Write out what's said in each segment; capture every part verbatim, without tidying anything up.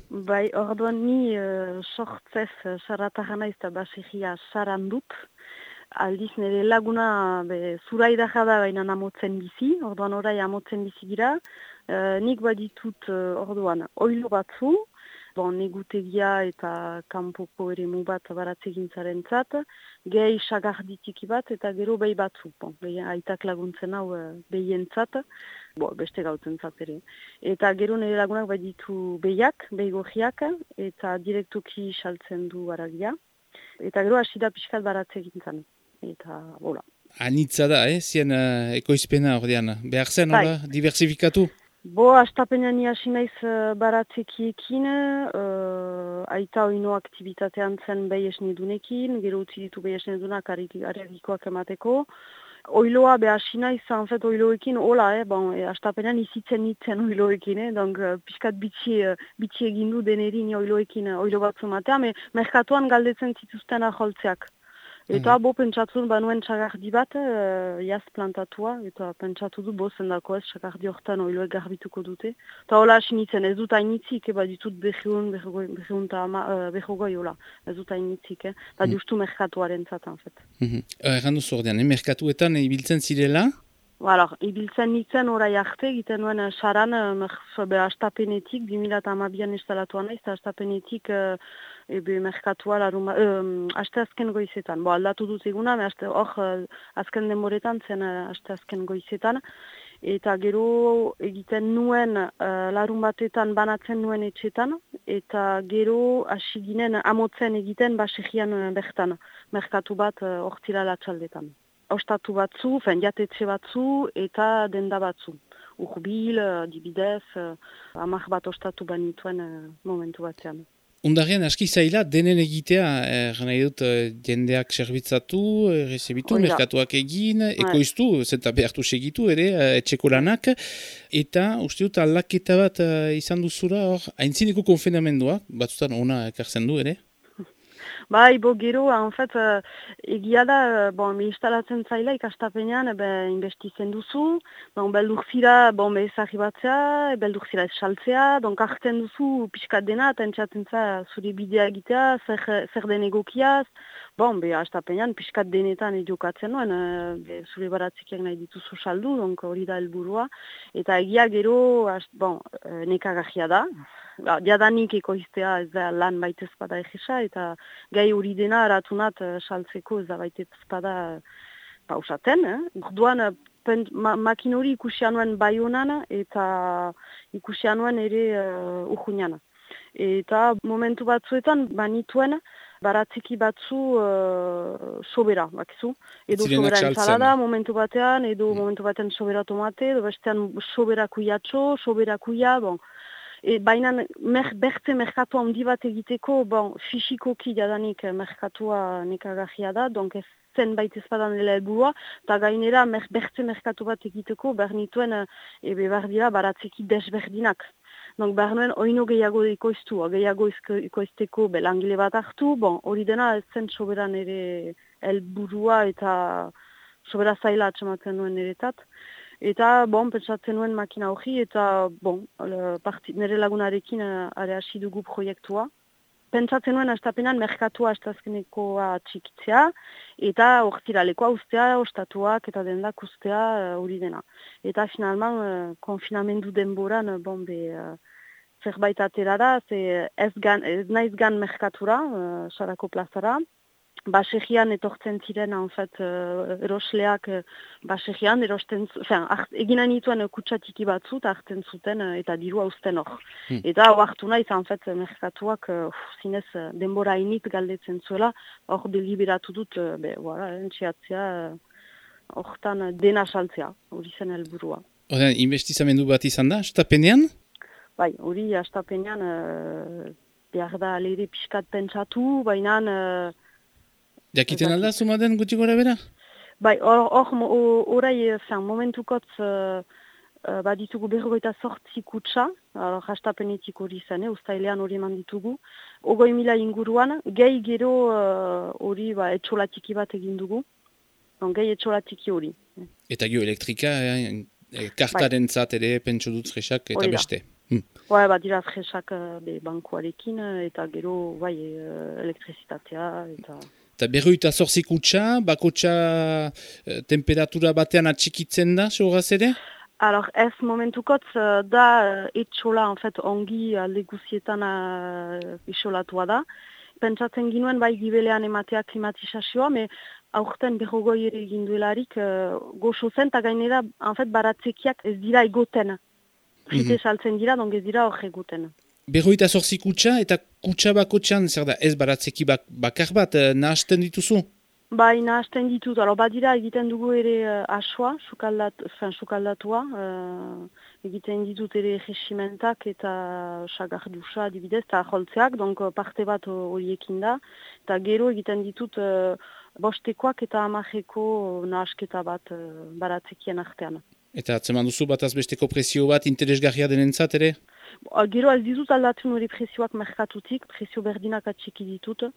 Bai, orduan ni uh, sortzez uh, sarratarra naiz eta basegia saran dut. Aldiz nire laguna be, zuraida jada baina amotzen bizi, orduan orai amotzen bizi gira. Uh, nik baditut uh, orduan oilo batzu, bon, negutegia eta kanpoko eremu bat baratzegintzaren zat, gehi sagarditiki bat eta gero behi batzu. Bon, behi, aitak laguntzen hau uh, behien zat, bo, beste gautzen zat ere. Eta gero nire lagunak baditu behiak, behi gojiak, eta direktuki saltzen du aragia. Eta gero hasi da pixkat baratzegintzan. Eta, bola. Anitza da, eh? Zien uh, ekoizpena ordean. Behar zen, Bai. hola, diversifikatu? Bo, astapenean hasi naiz uh, baratzekiekin, uh, aita oino aktivitatean zen behi esnidunekin, gero utzi ditu behi esnidunak aragikoak emateko. Oiloa beha hasi naiz, anfet oiloekin, hola, eh, bon, e, astapenean izitzen nitzen oiloekin, eh, donc uh, piskat bitxi, uh, bitxi egindu denerin oiloekin uh, oilo batzu matea, me merkatuan galdetzen zituzten aholtzeak. Eta bo pentsatun banuen txagardi bat, uh, jaz plantatua, eta pentsatu du bo zendako ez txagardi hortan oiloek garbituko dute. Eta hola hasi nintzen, ez dut hainitzik, eba ditut behiun, behiun eta uh, behogoi hola, ez dut hainitzik, eh? Eta mm. justu merkatuaren zatan, fet. Mm-hmm. Erran duzu ordean, eh? Merkatuetan ibiltzen zirela? Voilà, ibiltzen nintzen orai arte, egiten nuen uh, saran, uh, astapenetik, bi mila hamabian instalatuan naiz, eta astapenetik uh, ebe merkatua laruma, uh, aste azken goizetan. Bo, aldatu dut eguna, hor uh, azken denboretan zen uh, aste azken goizetan. Eta gero egiten nuen uh, larun batetan banatzen nuen etxetan, eta gero hasi ginen amotzen egiten basegian uh, bertan, merkatu bat hortila uh, latxaldetan. Ostatu batzu, fen jatetxe batzu eta denda batzu. Urbil, dibidez, amak bat ostatu banituen momentu batean. Undarrean aski zaila denen egitea, er, nahi dut jendeak serbitzatu, rezebitu, merkatuak egin, ekoiztu, zenta behartu segitu ere, etxeko lanak, eta uste dut aldaketa bat izan duzura, hor, haintzineko konfenamendua, batzutan ona ekartzen du ere? Bai, bo gero, en fait, uh, egia da, bon, me instalatzen zaila ikastapenean, be, investizen duzu, bon, beldur zira, bon, be, ezagri batzea, beldur zira esaltzea, donk hartzen duzu pixkat dena, eta entzaten za zure bidea egitea, zer, zer den egokiaz, bon, be, astapenean pixkat denetan ediokatzen nuen, uh, be, zure baratzikiak nahi dituzu saldu, donk hori da helburua, eta egia gero, ast, bon, nekagahia da, jadanik ekoiztea ez da lan baitez bada egisa, eta gai hori dena aratunat uh, saltzeko ez da baitez bada pausaten. Eh? Orduan, ma, makin hori ikusian nuen Baionan eta ikusian nuen ere uh, Urruñan. Eta momentu batzuetan banituen baratzeki batzu uh, sobera, bakizu. Edo sobera entzalada momentu batean, edo mm. momentu batean sobera tomate, edo bestean sobera kuiatxo, sobera kuia, bon. E, baina mer, bertze merkatua handi bat egiteko, bon, fisikoki jadanik merkatua nekagahia da, donk ez zen baitez badan dela helburua, eta gainera mer, bertze merkatu bat egiteko behar nituen ebe behar dira baratzeki desberdinak. Donk behar nuen oino gehiago ekoiztu, gehiago ekoizteko belangile bat hartu, bon, hori dena ez zen soberan ere helburua eta sobera zaila atxamatzen nuen eretat. Eta, bon, pentsatzen nuen makina hori, eta, bon, parti, nire lagunarekin are hasi dugu proiektua. Pentsatzen nuen astapenan merkatua astazkenekoa txikitzea, eta hortiralekoa ustea, ostatuak eta dendak ustea hori dena. Eta, finalman, konfinamendu denboran, bon, be, zerbait atera da, ze ez, gan, ez naiz gan merkatura, sarako plazara, basegian etortzen ziren, en fait, uh, erosleak uh, basegian, erosten, enfin, egina nituen uh, kutsatiki batzu, hartzen zuten uh, eta dirua usten hor. Hmm. Eta hartu naiz, en fait, merkatuak, uh, zinez, uh, denbora init galdetzen zuela, hor deliberatu dut, uh, be, voilà, entxeatzea, hortan uh, dena saltzea, hori zen helburua. Horren, investizamendu bat izan da, astapenean? Bai, hori astapenean, uh, behar da leire pixkat pentsatu, baina... Uh, Jakiten alda, zumaden gutxi gora bera? Bai, hor, orai, momentukotz, uh, uh, baditugu berrogeita sortzi kutsa, hastapenetik hori zen, eh, ustailean hori eman ditugu. Ogoi mila inguruan, gehi gero hori uh, ba, etxolatiki bat egin dugu, non, gehi etxolatiki hori. Eta geoelektrika, eh, kartaren bai. Zat ere, pentsu dut zresak, eta Orida. beste. Hmm. Bai, bat dira fresak be bankuarekin, eta gero, bai, elektrizitatea, eta... Eta berroita zorzi kutsa, bakotxa eh, temperatura batean atxikitzen da, sogaz ere? Alors, ez momentukotz da etxola, en fait, ongi alde guzietan uh, isolatua da. Pentsatzen ginuen bai gibelean ematea klimatizazioa, me aurten berrogoi ere egin duelarik uh, goxo zen, eta gainera, en fait, baratzekiak ez dira egoten. Frite Mm-hmm. saltzen dira, donk ez dira hor eguten. Berroita zorzi kutsa, eta kutsa bakotxan, zer da, ez baratzeki bak, bakar bat, eh, nahasten dituzu? Bai, nahazten ditut. Alo, badira egiten dugu ere uh, asua, sukaldat, fin, sukaldatua. Uh, egiten ditut ere regimentak eta sagardusa adibidez, eta joltzeak, donk parte bat horiekin da. Eta gero egiten ditut uh, bostekoak eta amarreko nahasketa bat uh, baratzekien artean. Eta atzeman duzu bat azbesteko presio bat interesgarria denentzat ere? Bo, gero ez ditut aldatzen hori presioak merkatutik, presio berdinak atxiki ditut.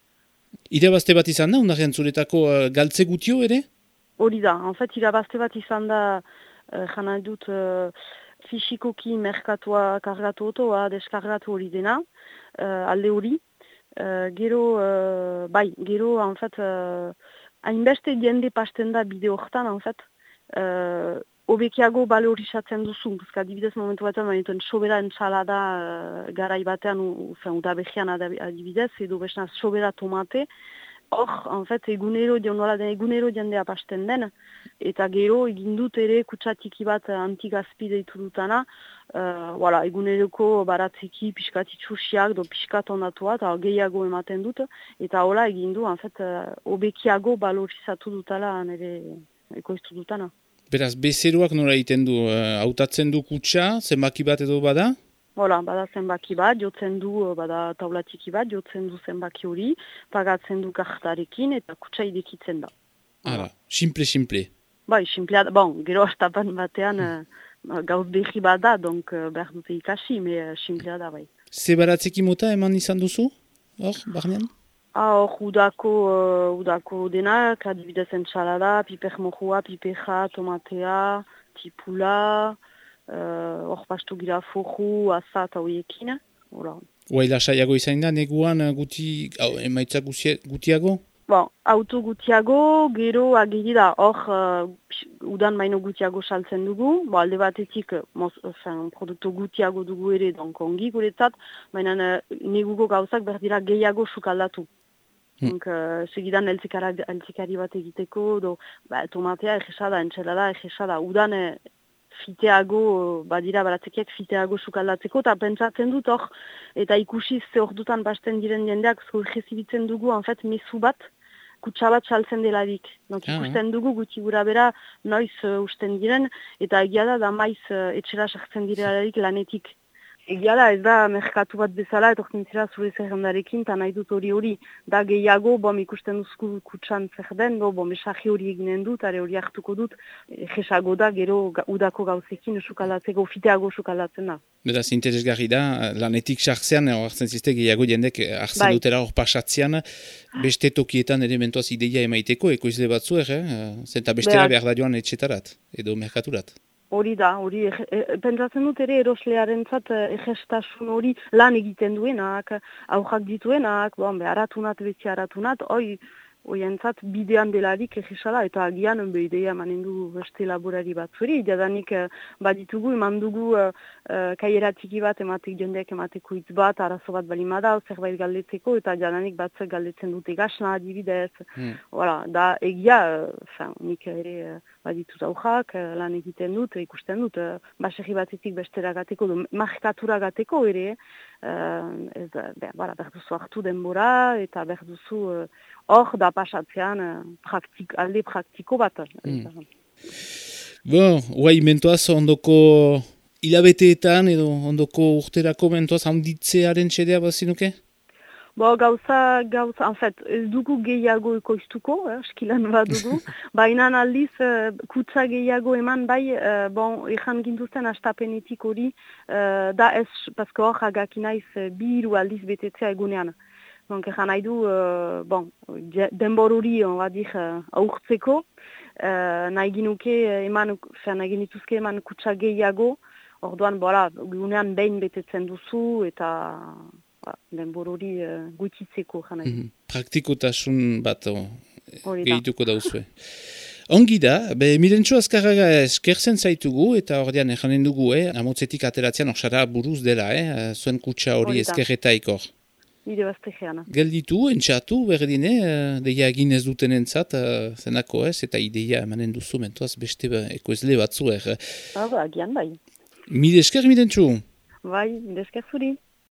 Irabazte bat izan da, undarrean zuretako uh, galtze gutio ere? Hori da, en fait, irabazte bat izan da, uh, jana dut, uh, fisikoki merkatua kargatu otoa, deskargatu hori dena, uh, alde hori. Uh, gero, uh, bai, gero, en fait, uh, hainbeste jende pasten da bide horretan, en fait, uh, obekiago balorizatzen duzu, bizka adibidez momentu batean, baina sobera entsalada uh, garai batean, udabejian adibidez, edo besna sobera tomate, hor, en fait, egunero, nola den, egunero jendea pasten den, eta gero egin dut ere kutsatiki bat antigazpi deitu dutana, uh, voilà, eguneroko baratzeki piskat itxusiak, do piskat ondatua, eta gehiago ematen dut, eta hola egin du, en fait, uh, obekiago balorizatu dutala, nire ekoiztu dutana. Beraz, bezeroak nola egiten du, hautatzen uh, du kutsa, zenbaki bat edo bada? Hola, bada zenbaki bat, jotzen du, bada taulatiki bat, jotzen du zenbaki hori, pagatzen du kartarekin eta kutsa idekitzen da. Hala, simple-simple. Bai, simplea da, bon, gero astapan batean uh, gauz behi bat da, donk uh, behar dute ikasi, me uh, simplea da, bai. Ze baratzeki mota eman izan duzu, hor, barnean? Ah, hor, udako, uh, udako denak, adibidez entsalada, piper mojua, pipeja, tomatea, tipula, hor uh, pastu gira foju, asa eta horiekin. Huaila saiago izan da, neguan guti, au, emaitza gutiago? Bon, auto gutiago, gero agiri da, hor uh, udan baino gutiago saltzen dugu, bo, alde batetik mos, fin, produktu gutiago dugu ere, donk ongi guretzat, baina uh, neguko gauzak berdira gehiago sukaldatu. Donc, uh, segidan eltzikari bat egiteko, do, ba, tomatea egesada, entxelada egesada, udan e, fiteago, badira baratzekiak fiteago sukaldatzeko, eta pentsatzen dut hor, eta ikusi ze hor dutan basten diren jendeak, zko egezibitzen dugu, en fait, mesu bat, kutsa bat saltzen delarik. Donc, ah, ikusten dugu, guti gura bera, noiz uh, usten diren, eta egia da, da maiz uh, etxera sartzen direlarik lanetik. Egia da, ez da, merkatu bat bezala, etortzen zira zure zerrendarekin, eta nahi dut hori hori, da gehiago, bom ikusten duzku kutsan zer den, do, bom esaji hori eginen dut, are hori hartuko dut, jesago da, gero ga, udako gauzekin sukaldatzeko, fiteago sukaldatzen da. Beraz, interesgarri da, lanetik sartzean, hartzen ziste gehiago jendek hartzen bai. Dutera hor pasatzean, beste tokietan elementuaz ideia emaiteko, ekoizle batzuer, eh? Zenta bestera behar da joan etxetarat, edo merkaturat. Hori da, hori, e, e, pentsatzen dut ere eroslearentzat egestasun hori lan egiten duenak, aurrak dituenak, bon, be, aratunat, beti aratunat, hoi, hoientzat bidean delarik egesala, eta agian be ideia manen du beste laborari bat zuri, jadanik baditugu, eman dugu uh, uh, kaieratiki bat ematek jendeak emateko hitz bat, arazo bat balimada, zerbait galdetzeko, eta jadanik batzak galdetzen dute gasna adibidez. Mm. Voilà, da egia, uh, nik ere uh, baditut aurrak, uh, lan egiten dut, ikusten dut, uh, baserri batetik bestera gateko, markatura gateko ere, uh, ez, be, bara, berduzu hartu denbora, eta berduzu hor uh, da pasatzean uh, praktik, alde praktiko bat. Mm. Bon, guai, mentoaz ondoko hilabeteetan edo ondoko urterako mentoaz handitzearen txedea bazinuke? Bo, gauza, gauza, en fait, ez dugu gehiago ekoiztuko, eh, eskilan bat dugu, baina aldiz, uh, kutsa gehiago eman bai, uh, bon, ezan gintuzten astapenetik hori, uh, da ez, pasko hor hagakinaiz biru aldiz betetzea egunean. Donc, ezan nahi du, uh, bon, denbor hori, on va dir, uh, aurtzeko, uh, nahi ginuke eman, nahi genituzke eman kutsa gehiago, orduan, bora, gunean behin betetzen duzu, eta ba, denbor hori uh, gutitzeko jana. Mm -hmm. Praktikotasun bat oh, gehituko dauzue. Ongi da, be, Mirentxo Azkarraga eskertzen zaitugu, eta ordean janen dugu, eh, amotzetik ateratzean orsara buruz dela, eh, zuen kutsa hori eskerretaikor. Nire baztegeana. Gelditu, entxatu, berdine, deia egin ez duten entzat, zenako ez, eta ideia emanen duzu, mentuaz beste ekoizle batzu er. Ah, ba, agian bai. Mide esker, Mirentxo? Bai, mide esker zuri.